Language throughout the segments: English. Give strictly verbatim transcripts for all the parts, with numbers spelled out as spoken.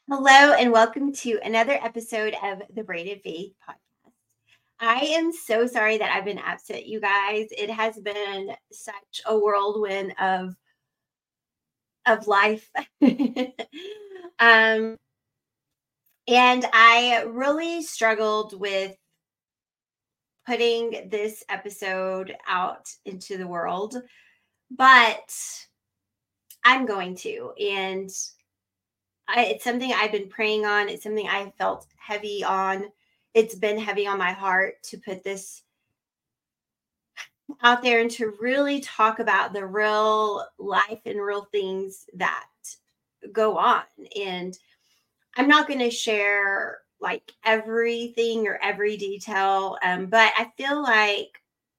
Hello, and welcome to another episode of the Braided Faith podcast. I am so sorry that I've been absent, you guys. It has been such a whirlwind of of life. um, and I really struggled with putting this episode out into the world, but I'm going to. And I, it's something I've been praying on. It's something I felt heavy on. It's been heavy on my heart to put this out there and to really talk about the real life and real things that go on. And I'm not going to share like everything or every detail, um, but I feel like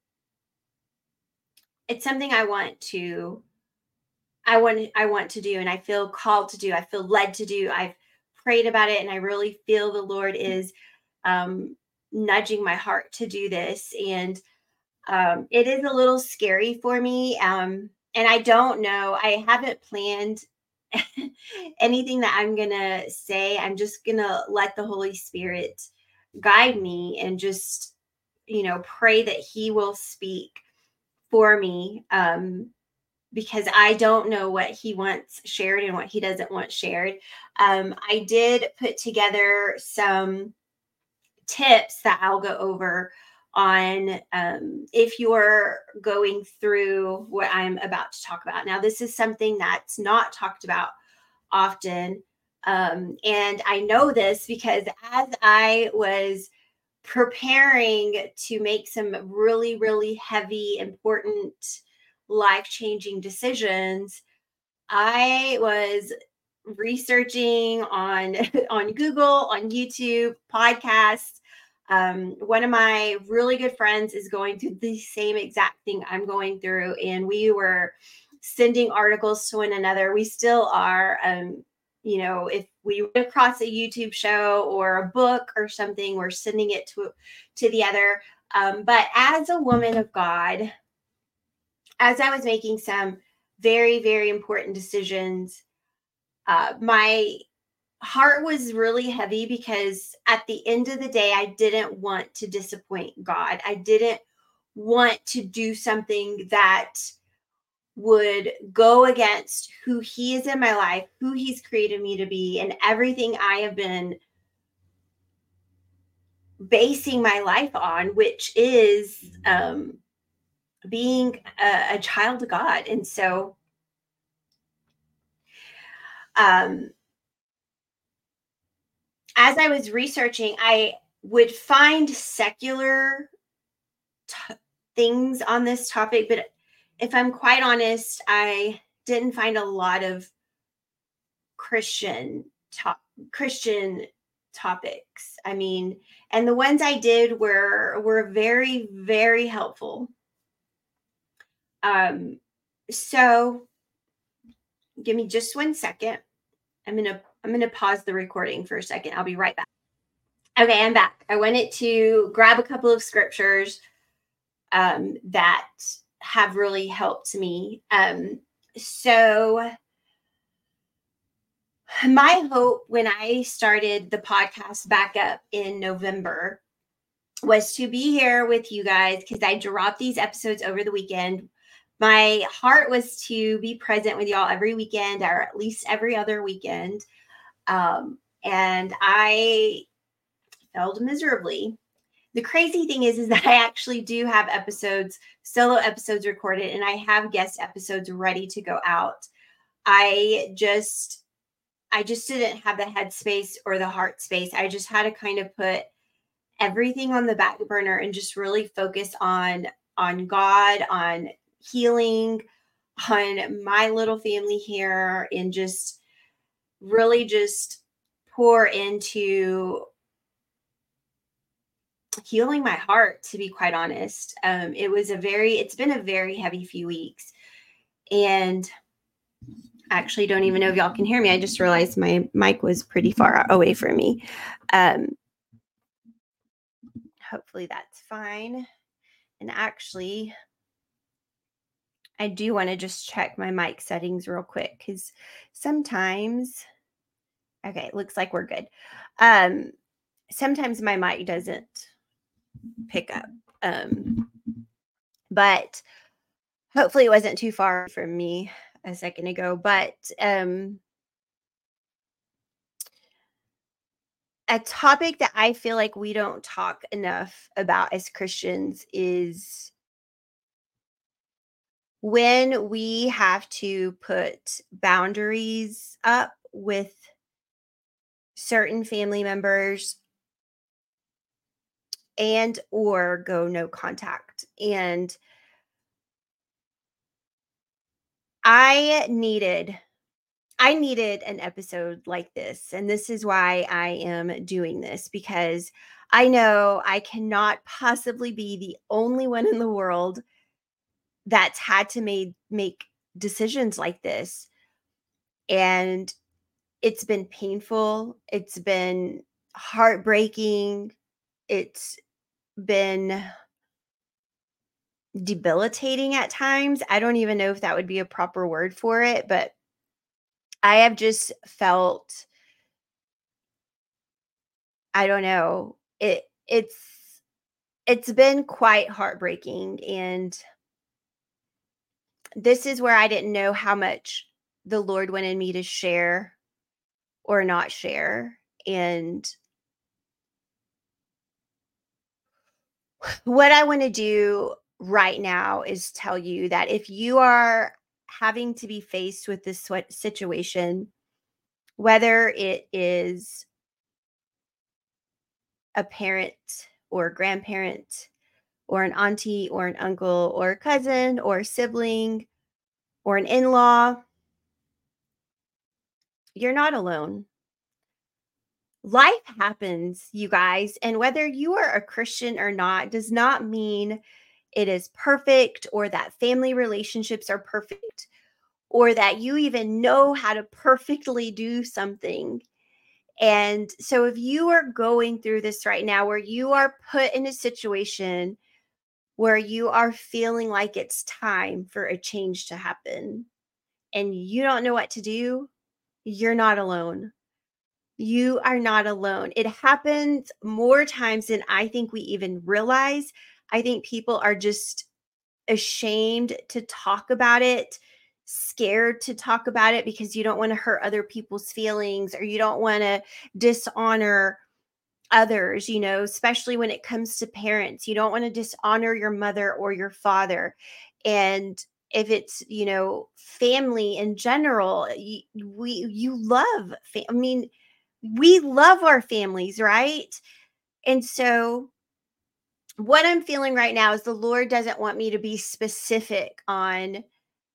it's something I want to I want I want to do, and I feel called to do. I feel led to do. I've prayed about it, and I really feel the Lord is um, nudging my heart to do this. And um, it is a little scary for me, um, and I don't know. I haven't planned anything that I'm gonna say. I'm just gonna let the Holy Spirit guide me, and just you know pray that He will speak for me. Um, because I don't know what he wants shared and what he doesn't want shared. Um, I did put together some tips that I'll go over on um, if you're going through what I'm about to talk about. Now, this is something that's not talked about often. Um, and I know this because as I was preparing to make some really, really heavy, important, life changing decisions, I was researching on on Google, on YouTube, podcasts. Um, one of my really good friends is going through the same exact thing I'm going through, and we were sending articles to one another. We still are. Um, you know, if we run across a YouTube show or a book or something, we're sending it to to the other. Um, but as a woman of God, as I was making some very, very important decisions, uh, my heart was really heavy because at the end of the day, I didn't want to disappoint God. I didn't want to do something that would go against who He is in my life, who He's created me to be, and everything I have been basing my life on, which is um, being a, a child of God. And so, um, as I was researching, I would find secular t- things on this topic, but if I'm quite honest, I didn't find a lot of Christian top Christian topics. I mean, and the ones I did were were very, very helpful. Um, so give me just one second. I'm gonna I'm gonna pause the recording for a second. I'll be right back. Okay, I'm back. I wanted to grab a couple of scriptures um, that have really helped me. Um, so, my hope when I started the podcast back up in November was to be here with you guys because I dropped these episodes over the weekend. My heart was to be present with y'all every weekend or at least every other weekend. Um, and I failed miserably. The crazy thing is, is that I actually do have episodes, solo episodes recorded, and I have guest episodes ready to go out. I just, I just didn't have the headspace or the heart space. I just had to kind of put everything on the back burner and just really focus on, on God, on healing, on my little family here, and just really just pour into healing my heart, to be quite honest. Um, it was a very, it's been a very heavy few weeks. And I actually don't even know if y'all can hear me. I just realized my mic was pretty far away from me. Um, hopefully that's fine. And actually, I do want to just check my mic settings real quick because sometimes Okay, looks like we're good. Um, sometimes my mic doesn't pick up. Um, but hopefully it wasn't too far from me a second ago. But um a topic that I feel like we don't talk enough about as Christians is when we have to put boundaries up with certain family members and or go no contact. And I needed I needed an episode like this, and this is why I am doing this, because I know I cannot possibly be the only one in the world that's had to made make decisions like this. And it's been painful, it's been heartbreaking, it's been debilitating at times. I don't even know if that would be a proper word for it, but I have just felt, I don't know, it it's it's been quite heartbreaking. And this is where I didn't know how much the Lord wanted me to share or not share. And what I want to do right now is tell you that if you are having to be faced with this swi- situation, whether it is a parent or a grandparent or an auntie or an uncle or a cousin or a sibling or an in law, you're not alone. Life happens, you guys, and whether you are a Christian or not does not mean it is perfect or that family relationships are perfect or that you even know how to perfectly do something. And so, if you are going through this right now where you are put in a situation where you are feeling like it's time for a change to happen and you don't know what to do, you're not alone. You are not alone. It happens more times than I think we even realize. I think people are just ashamed to talk about it, scared to talk about it because you don't want to hurt other people's feelings or you don't want to dishonor others, you know, especially when it comes to parents. You don't want to dishonor your mother or your father. And if it's, you know, family in general, you, we you love fa- I mean, we love our families, right? And so what I'm feeling right now is the Lord doesn't want me to be specific on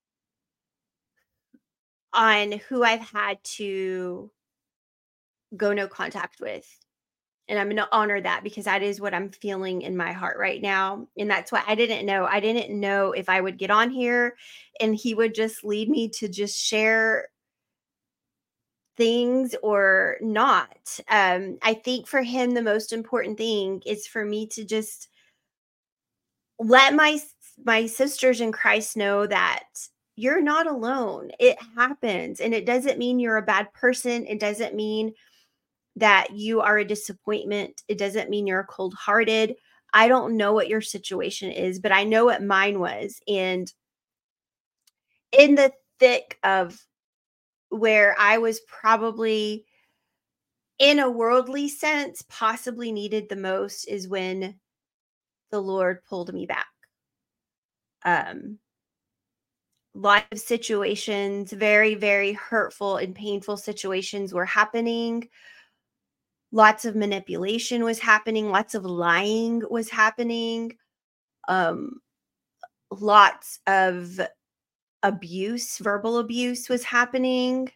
on who I've had to go no contact with. And I'm going to honor that because that is what I'm feeling in my heart right now. And that's why I didn't know. I didn't know if I would get on here and he would just lead me to just share things or not. Um, I think for him, the most important thing is for me to just let my s- my sisters in Christ know that you're not alone. It happens, and it doesn't mean you're a bad person. It doesn't mean that you are a disappointment. It doesn't mean you're cold-hearted. I don't know what your situation is, but I know what mine was. And in the thick of where I was probably in a worldly sense possibly needed the most is when the Lord pulled me back. Um lot of situations, very, very hurtful and painful situations were happening. Lots of manipulation was happening. Lots of lying was happening. Um, lots of abuse, verbal abuse was happening.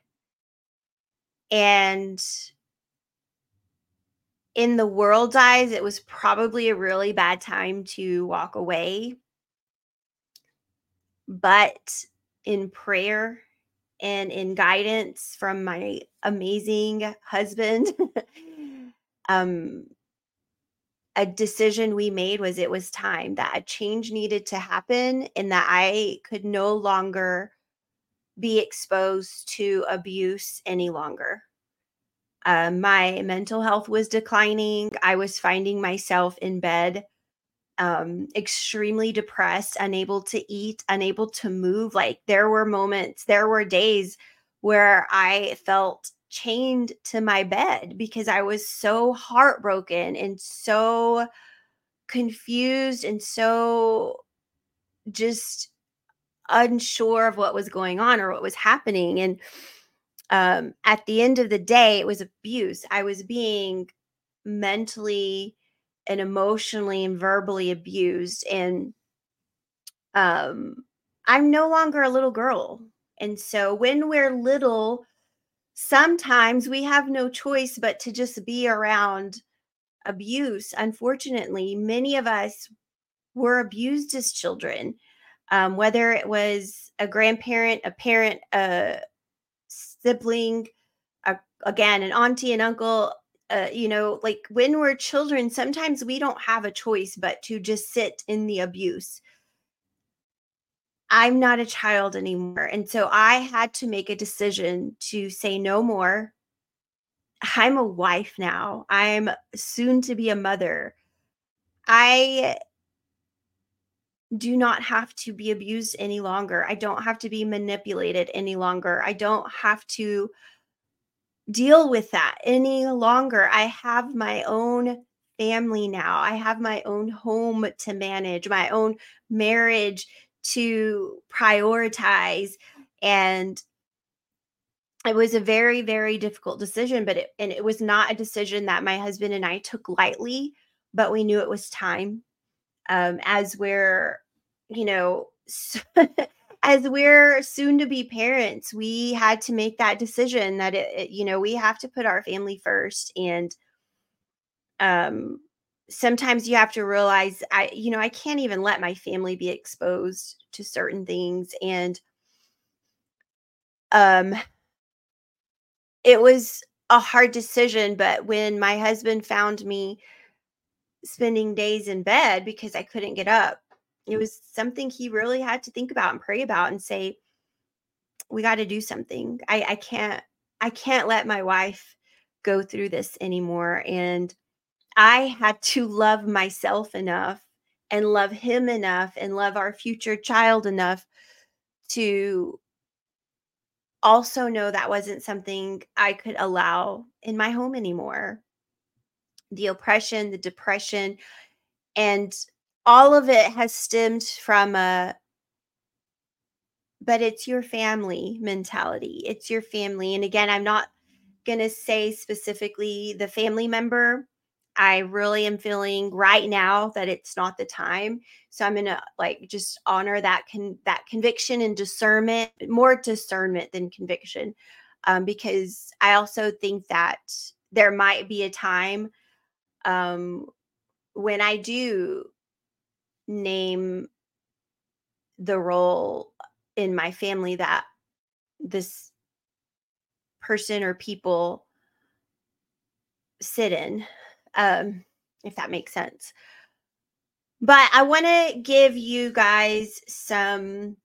And in the world's eyes, it was probably a really bad time to walk away. But in prayer and in guidance from my amazing husband, um, a decision we made was it was time that a change needed to happen and that I could no longer be exposed to abuse any longer. Uh, my mental health was declining. I was finding myself in bed, um, extremely depressed, unable to eat, unable to move. Like there were moments, there were days where I felt chained to my bed because I was so heartbroken and so confused and so just unsure of what was going on or what was happening. And um, at the end of the day, it was abuse. I was being mentally and emotionally and verbally abused. And um, I'm no longer a little girl. And so when we're little, sometimes we have no choice but to just be around abuse. Unfortunately, many of us were abused as children, um, whether it was a grandparent, a parent, a sibling, a, again, an auntie, an uncle. Uh, you know, like when we're children, sometimes we don't have a choice but to just sit in the abuse. I'm not a child anymore. And so I had to make a decision to say no more. I'm a wife now. I'm soon to be a mother. I do not have to be abused any longer. I don't have to be manipulated any longer. I don't have to deal with that any longer. I have my own family now. I have my own home to manage, my own marriage to prioritize. And it was a very, very difficult decision, but it, and it was not a decision that my husband and I took lightly, but we knew it was time. Um, as we're, you know, as we're soon to be parents, we had to make that decision that it, it, you know, we have to put our family first. And um, sometimes you have to realize, I, you know, I can't even let my family be exposed to certain things. And um, it was a hard decision. But when my husband found me spending days in bed because I couldn't get up, it was something he really had to think about and pray about and say, we got to do something. I, I can't, I can't let my wife go through this anymore. And I had to love myself enough and love him enough and love our future child enough to also know that wasn't something I could allow in my home anymore. The oppression, the depression, and all of it has stemmed from a but it's your family mentality. It's your family. And again, I'm not going to say specifically the family member. I really am feeling right now that it's not the time. So I'm going to like just honor that con- that conviction and discernment, more discernment than conviction. Um, because I also think that there might be a time um, when I do name the role in my family that this person or people sit in, um, if that makes sense. But I want to give you guys some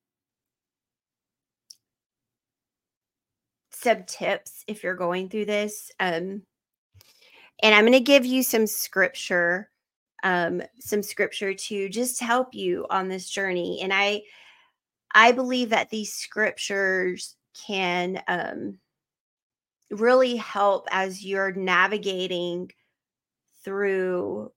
some tips if you're going through this. Um, and I'm going to give you some scripture, um, some scripture to just help you on this journey. And I I believe that these scriptures can um, really help as you're navigating through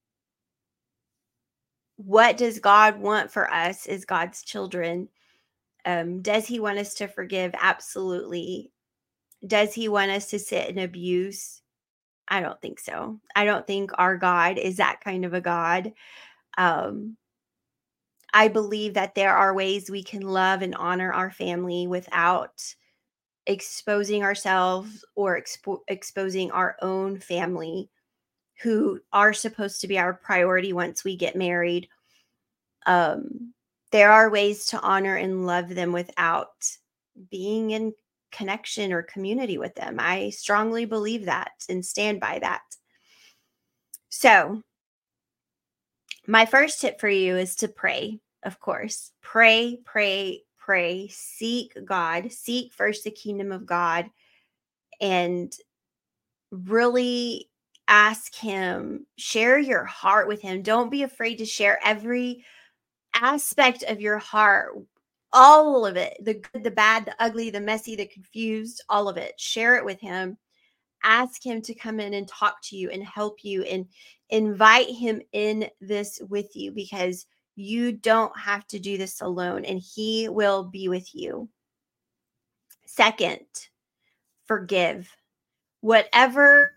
what does God want for us as God's children. Um, does he want us to forgive? Absolutely. Does he want us to sit in abuse? I don't think so. I don't think our God is that kind of a God. Um, I believe that there are ways we can love and honor our family without exposing ourselves or expo- exposing our own family, who are supposed to be our priority once we get married. Um, there are ways to honor and love them without being in connection or community with them. I strongly believe that and stand by that. So, my first tip for you is to pray, of course. Pray, pray, pray. Seek God. Seek first the kingdom of God and really ask him, share your heart with him. Don't be afraid to share every aspect of your heart, all of it, the good, the bad, the ugly, the messy, the confused, all of it. Share it with him. Ask him to come in and talk to you and help you, and invite him in this with you, because you don't have to do this alone, and he will be with you. Second, forgive. Whatever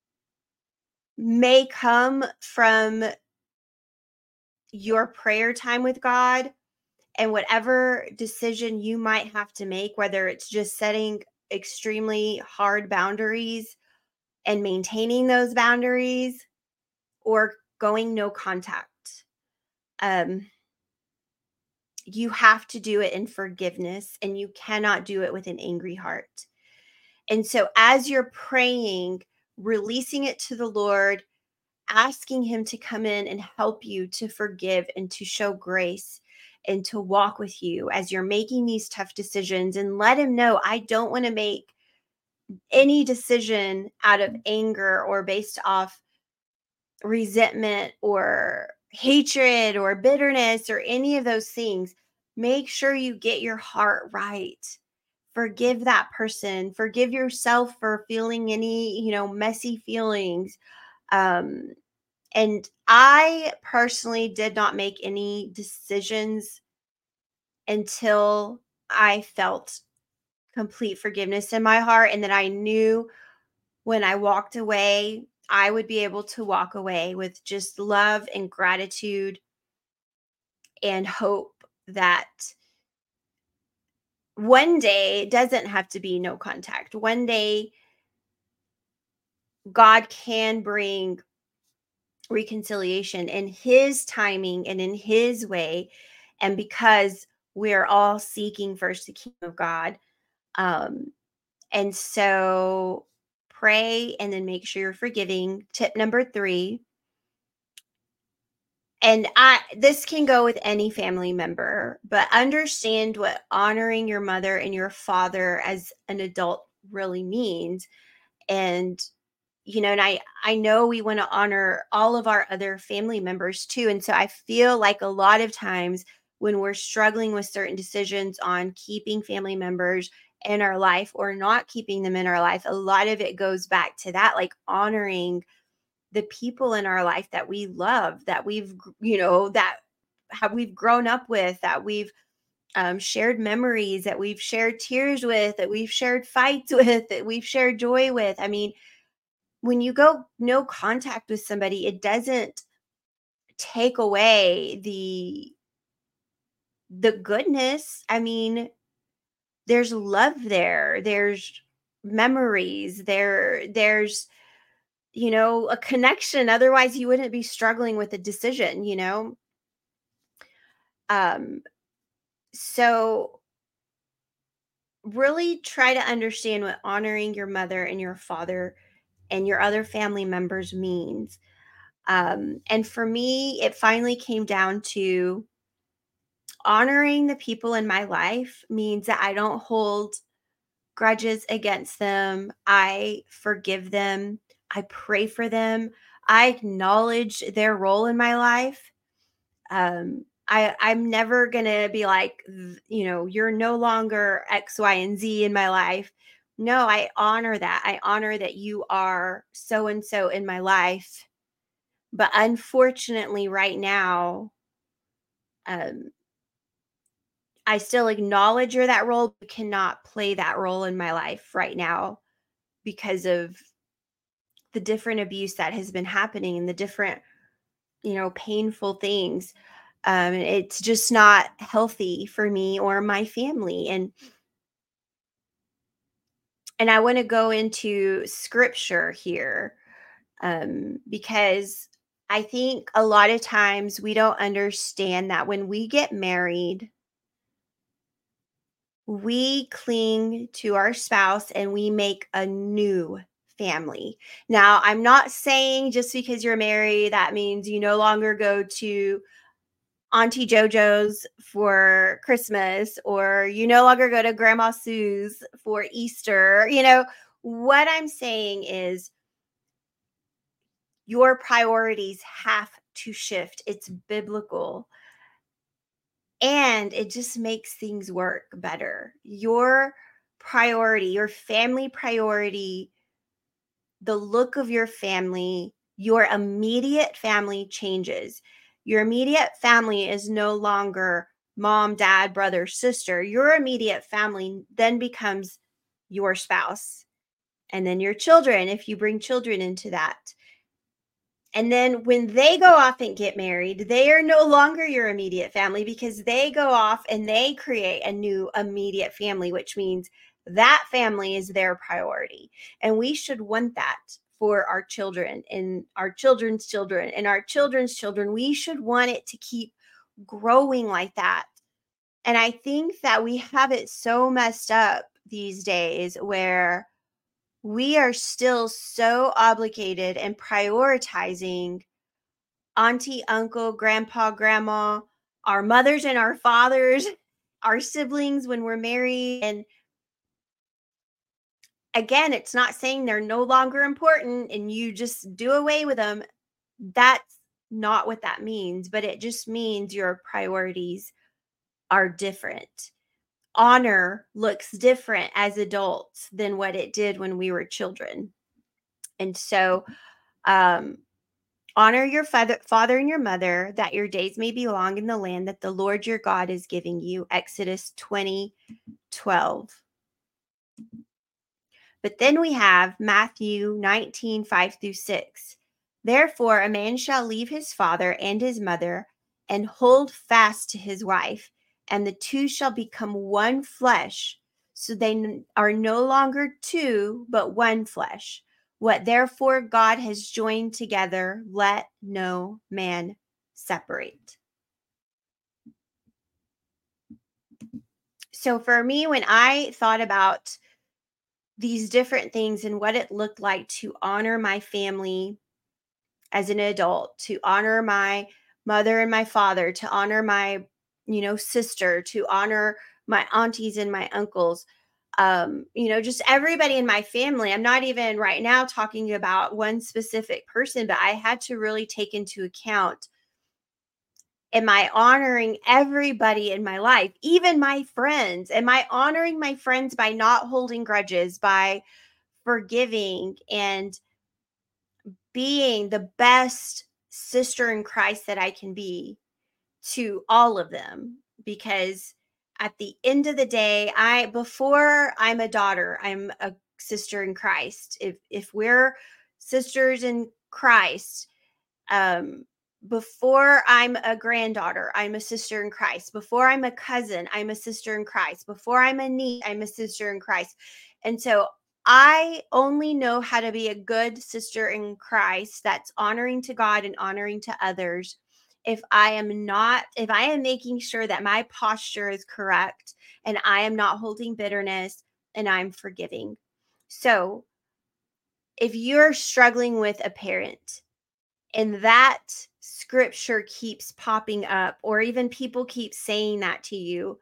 may come from your prayer time with God, and whatever decision you might have to make, whether it's just setting extremely hard boundaries and maintaining those boundaries, or going no contact, um, you have to do it in forgiveness, and you cannot do it with an angry heart. And so, as you're praying, releasing it to the Lord, asking him to come in and help you to forgive and to show grace and to walk with you as you're making these tough decisions, and let him know, I don't want to make any decision out of anger or based off resentment or hatred or bitterness or any of those things. Make sure you get your heart right. Forgive that person. Forgive yourself for feeling any, you know, messy feelings. Um, and I personally did not make any decisions until I felt complete forgiveness in my heart, and that I knew when I walked away, I would be able to walk away with just love and gratitude and hope that one day it doesn't have to be no contact. One day God can bring reconciliation in his timing and in his way. And because we're all seeking first the kingdom of God. Um, and so pray and then make sure you're forgiving. Tip number three. And I this can go with any family member, but understand what honoring your mother and your father as an adult really means. And you know, and I I know we want to honor all of our other family members too. And so I feel like a lot of times when we're struggling with certain decisions on keeping family members in our life or not keeping them in our life, a lot of it goes back to that, like honoring the people in our life that we love, that we've, you know, that have we've grown up with, that we've um, shared memories, that we've shared tears with, that we've shared fights with, that we've shared joy with. I mean, when you go no contact with somebody, it doesn't take away the the goodness. I mean, there's love there. There's memories. There there's, you know, a connection. Otherwise, you wouldn't be struggling with a decision, you know? Um so really try to understand what honoring your mother and your father and your other family members means. Um, and for me, it finally came down to honoring the people in my life means that I don't hold grudges against them. I forgive them. I pray for them. I acknowledge their role in my life. Um, I, I'm never gonna be like, "Th- you know, you're no longer X, Y, and Z in my life. No, I honor that. I honor that you are so and so in my life. But unfortunately, right now, um, I still acknowledge you're that role, but cannot play that role in my life right now because of the different abuse that has been happening and the different, you know, painful things. Um, it's just not healthy for me or my family. And and I want to go into scripture here, um, because I think a lot of times we don't understand that when we get married, we cling to our spouse and we make a new family. Now, I'm not saying just because you're married, that means you no longer go to Auntie JoJo's for Christmas, or you no longer go to Grandma Sue's for Easter. You know, what I'm saying is Your priorities have to shift. It's biblical. And it just makes things work better. Your priority, your family priority, the look of your family, your immediate family changes. Your immediate family is no longer mom, dad, brother, sister. Your immediate family then becomes your spouse and then your children, if you bring children into that. And then when they go off and get married, they are no longer your immediate family because they go off and they create a new immediate family, which means that family is their priority. And we should want that for our children and our children's children and our children's children. We should want it to keep growing like that. And I think that we have it so messed up these days where we are still so obligated and prioritizing auntie, uncle, grandpa, grandma, our mothers and our fathers, our siblings when we're married. And again, it's not saying they're no longer important and you just do away with them. That's not what that means, but it just means your priorities are different. Honor looks different as adults than what it did when we were children. And so, um, honor your father, father and your mother, that your days may be long in the land that the Lord your God is giving you. Exodus twenty, twelve. But then we have Matthew nineteen, five through six. Therefore, a man shall leave his father and his mother and hold fast to his wife, and the two shall become one flesh. So they are no longer two, but one flesh. What therefore God has joined together, let no man separate. So for me, when I thought about these different things and what it looked like to honor my family as an adult, to honor my mother and my father, to honor my, you know, sister, to honor my aunties and my uncles, um, you know, just everybody in my family. I'm not even right now talking about one specific person, but I had to really take into account, am I honoring everybody in my life, even my friends? Am I honoring my friends by not holding grudges, by forgiving and being the best sister in Christ that I can be to all of them? Because at the end of the day, I before I'm a daughter, I'm a sister in Christ. If if we're sisters in Christ, um before I'm a granddaughter, I'm a sister in Christ. Before I'm a cousin, I'm a sister in Christ. Before I'm a niece, I'm a sister in Christ. And so I only know how to be a good sister in Christ that's honoring to God and honoring to others if I am not, if I am making sure that my posture is correct and I am not holding bitterness and I'm forgiving. So if you're struggling with a parent, and that scripture keeps popping up, or even people keep saying that to you,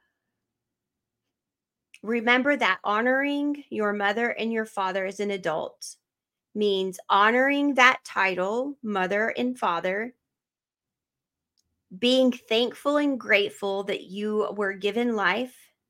remember that honoring your mother and your father as an adult means honoring that title, mother and father, being thankful and grateful that you were given life,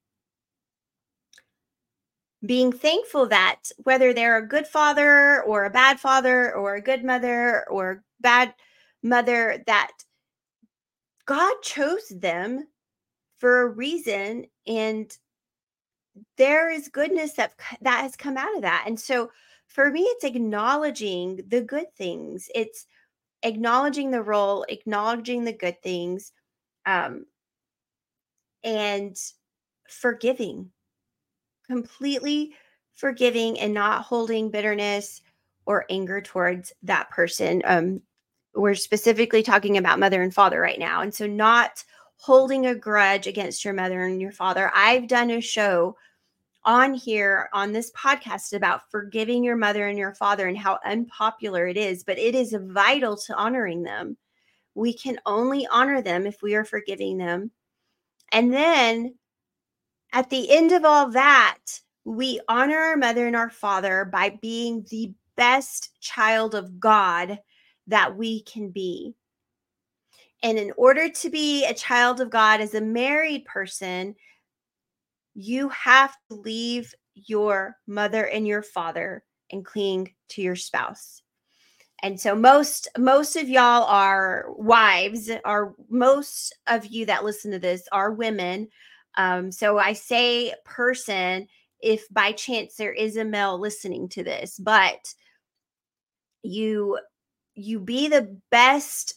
being thankful that whether they're a good father or a bad father or a good mother or bad mother, that God chose them for a reason, and there is goodness that that has come out of that. And so for me, it's acknowledging the good things. It's acknowledging the role, acknowledging the good things, um, and forgiving, completely forgiving and not holding bitterness or anger towards that person. Um, we're specifically talking about mother and father right now. And so not holding a grudge against your mother and your father. I've done a show on here on this podcast about forgiving your mother and your father and how unpopular it is, but it is vital to honoring them. We can only honor them if we are forgiving them. And then at the end of all that, we honor our mother and our father by being the best child of God that we can be. And in order to be a child of God as a married person, you have to leave your mother and your father and cling to your spouse. And so most most of y'all are wives, or most of you that listen to this are women. Um, so I say person if by chance there is a male listening to this, but you you be the best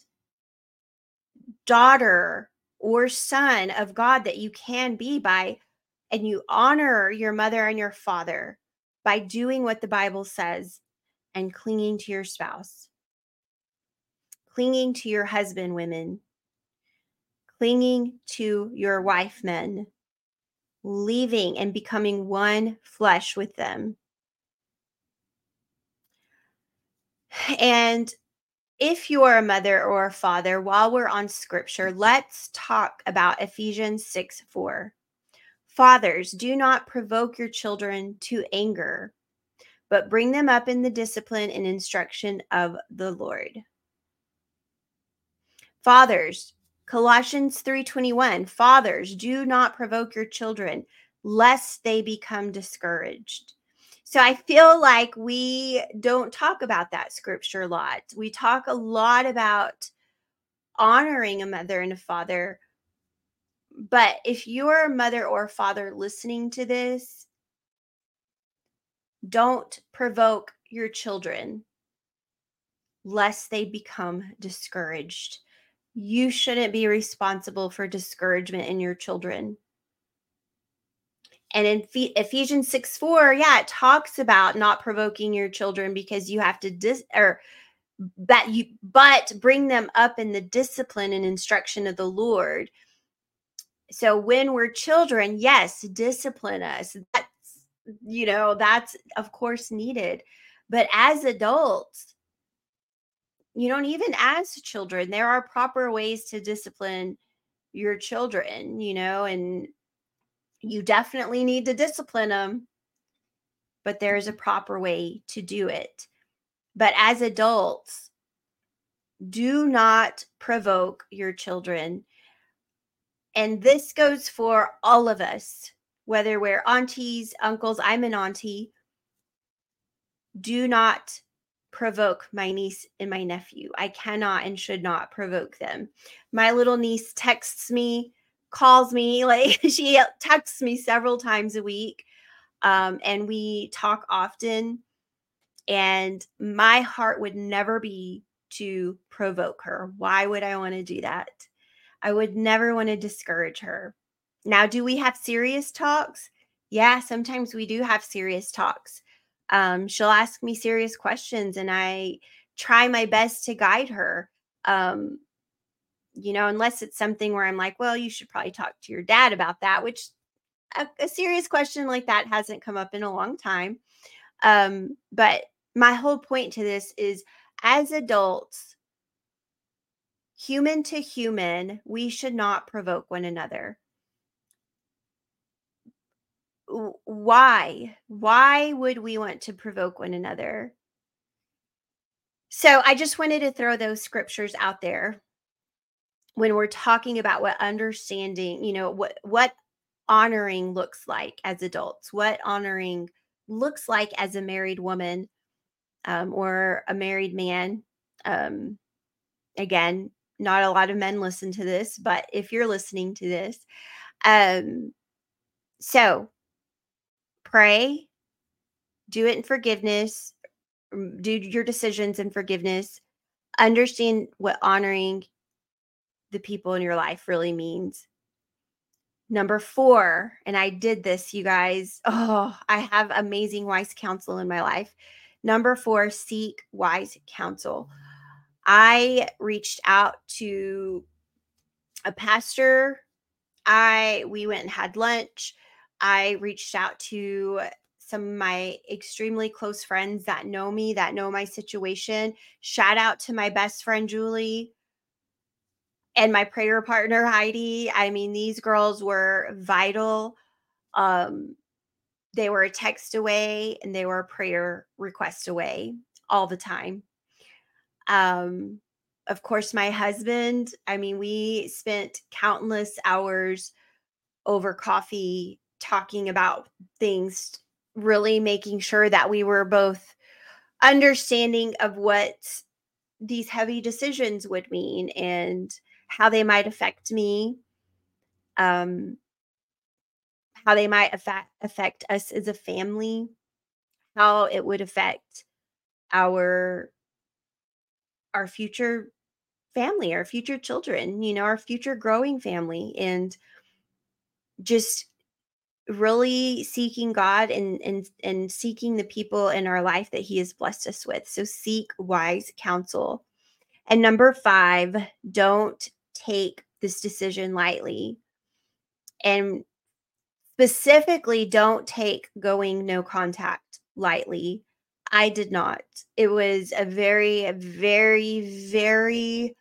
daughter or son of God that you can be by, and you honor your mother and your father by doing what the Bible says and clinging to your spouse, clinging to your husband, women, clinging to your wife, men, leaving and becoming one flesh with them. And if you are a mother or a father, while we're on scripture, let's talk about Ephesians six four. Fathers, do not provoke your children to anger, but bring them up in the discipline and instruction of the Lord. Fathers, Colossians three twenty-one, fathers, do not provoke your children lest they become discouraged. So I feel like we don't talk about that scripture a lot. We talk a lot about honoring a mother and a father. But if you're a mother or a father listening to this, don't provoke your children lest they become discouraged. You shouldn't be responsible for discouragement in your children. And in Ephesians six four, yeah, it talks about not provoking your children because you have to dis or that you but bring them up in the discipline and instruction of the Lord. So when we're children, yes, discipline us. That's, you know, that's of course needed. But as adults, you don't even as children, there are proper ways to discipline your children, you know, and you definitely need to discipline them, but there's a proper way to do it. But as adults, do not provoke your children. And this goes for all of us, whether we're aunties, uncles, I'm an auntie. Do not provoke my niece and my nephew. I cannot and should not provoke them. My little niece texts me, calls me, like she texts me several times a week. Um, and we talk often. And my heart would never be to provoke her. Why would I want to do that? I would never want to discourage her. Now, do we have serious talks? Yeah, sometimes we do have serious talks. Um, she'll ask me serious questions and I try my best to guide her. Um, you know, unless it's something where I'm like, well, you should probably talk to your dad about that, which a, a serious question like that hasn't come up in a long time. Um, but my whole point to this is as adults, human to human, we should not provoke one another. Why? Why would we want to provoke one another? So I just wanted to throw those scriptures out there when we're talking about what understanding, you know, what what honoring looks like as adults, what honoring looks like as a married woman um, or a married man. Um, again, not a lot of men listen to this, but if you're listening to this, um, so pray, do it in forgiveness, mm, do your decisions in forgiveness, understand what honoring the people in your life really means. Number four, and I did this, you guys. Oh, I have amazing wise counsel in my life. Number four, seek wise counsel. I reached out to a pastor. I we went and had lunch. I reached out to some of my extremely close friends that know me, that know my situation. Shout out to my best friend Julie and my prayer partner Heidi. I mean, these girls were vital. Um, they were a text away and they were a prayer request away all the time. Um, of course, my husband, I mean, we spent countless hours over coffee talking about things, really making sure that we were both understanding of what these heavy decisions would mean and how they might affect me, um, how they might affect affect us as a family, how it would affect our our future family, our future children, you know, our future growing family, and just really seeking God and and and seeking the people in our life that he has blessed us with. So seek wise counsel. And number five, don't take this decision lightly. And specifically, don't take going no contact lightly. I did not. It was a very, very, very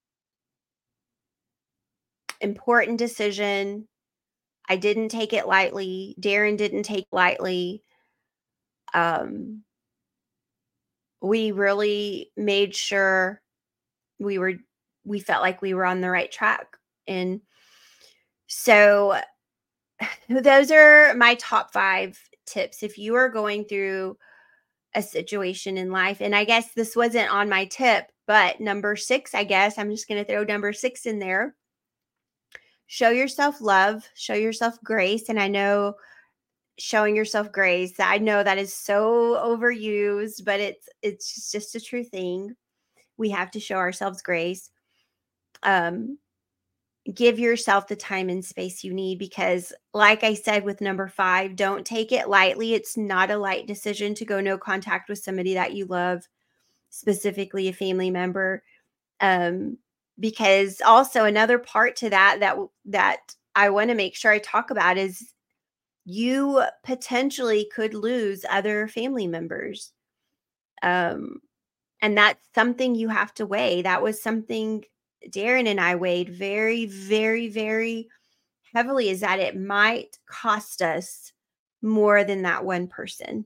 important decision. I didn't take it lightly. Darren didn't take it lightly. Um, we really made sure we were we felt like we were on the right track. And so those are my top five tips if you are going through a situation in life. And I guess this wasn't on my tip, but number six, I guess I'm just going to throw number six in there. Show yourself love, show yourself grace. And I know showing yourself grace, I know that is so overused, but it's it's just a true thing. We have to show ourselves grace. Um, give yourself the time and space you need because, like I said with number five, don't take it lightly. It's not a light decision to go no contact with somebody that you love, specifically a family member. Um, because also another part to that that that I want to make sure I talk about is you potentially could lose other family members. Um, and that's something you have to weigh. That was something Darren and I weighed very, very, very heavily, is that it might cost us more than that one person.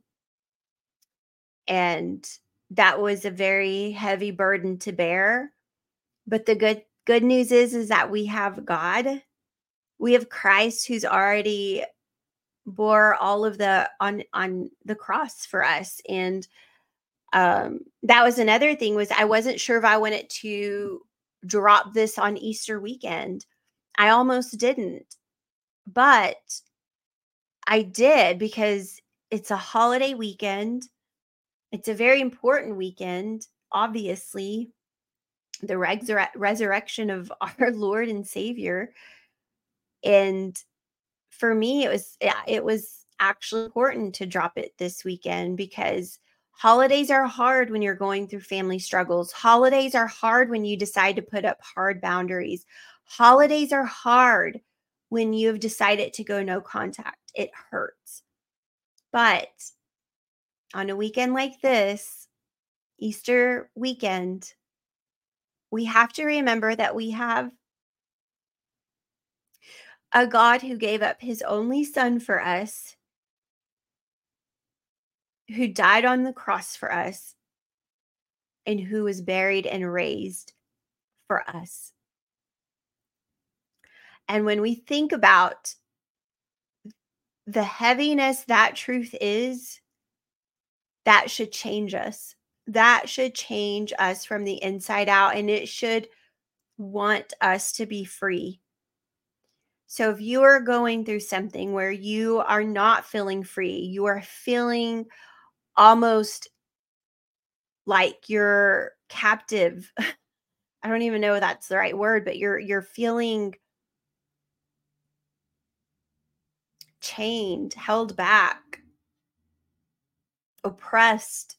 And that was a very heavy burden to bear. But the good good news is is that we have God. We have Christ who's already bore all of the on on the cross for us. And um that was another thing, was I wasn't sure if I wanted to drop this on Easter weekend. I almost didn't, but I did because it's a holiday weekend. It's a very important weekend, obviously, the resur- resurrection of our Lord and Savior. And for me, it was yeah, it was actually important to drop it this weekend because holidays are hard when you're going through family struggles. Holidays are hard when you decide to put up hard boundaries. Holidays are hard when you've decided to go no contact. It hurts. But on a weekend like this, Easter weekend, we have to remember that we have a God who gave up his only son for us, who died on the cross for us, and who was buried and raised for us. And when we think about the heaviness that truth is, that should change us. That should change us from the inside out, and it should want us to be free. So if you are going through something where you are not feeling free, you are feeling almost like you're captive. I don't even know if that's the right word, but you're you're feeling chained, held back, oppressed,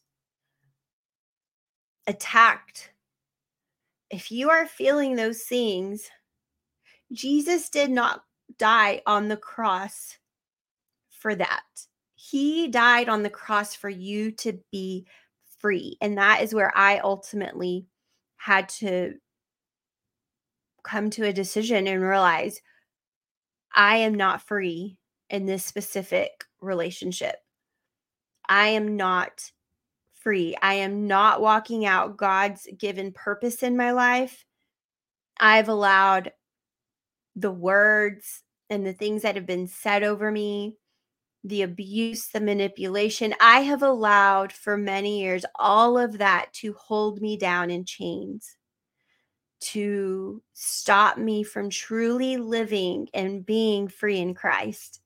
attacked. If you are feeling those things, Jesus did not die on the cross for that. He died on the cross for you to be free. And that is where I ultimately had to come to a decision and realize I am not free in this specific relationship. I am not free. I am not walking out God's given purpose in my life. I've allowed the words and the things that have been said over me, the abuse, the manipulation, I have allowed for many years all of that to hold me down in chains, to stop me from truly living and being free in Christ.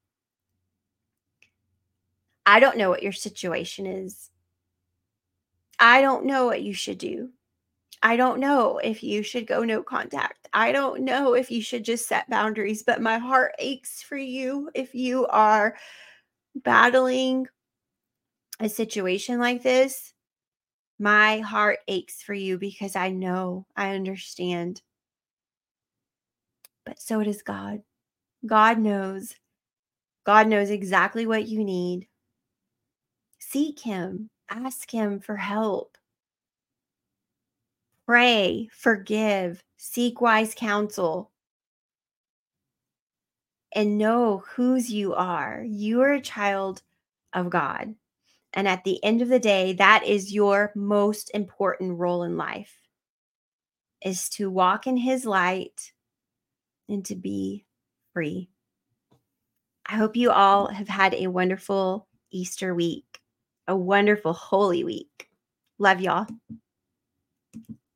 I don't know what your situation is. I don't know what you should do. I don't know if you should go no contact. I don't know if you should just set boundaries, but my heart aches for you if you are battling a situation like this. My heart aches for you because I know, I understand. But so does God. God knows. God knows exactly what you need. Seek Him. Ask Him for help. Pray, forgive, seek wise counsel, and know whose you are. You are a child of God. And at the end of the day, that is your most important role in life, is to walk in His light and to be free. I hope you all have had a wonderful Easter week, a wonderful Holy Week. Love y'all.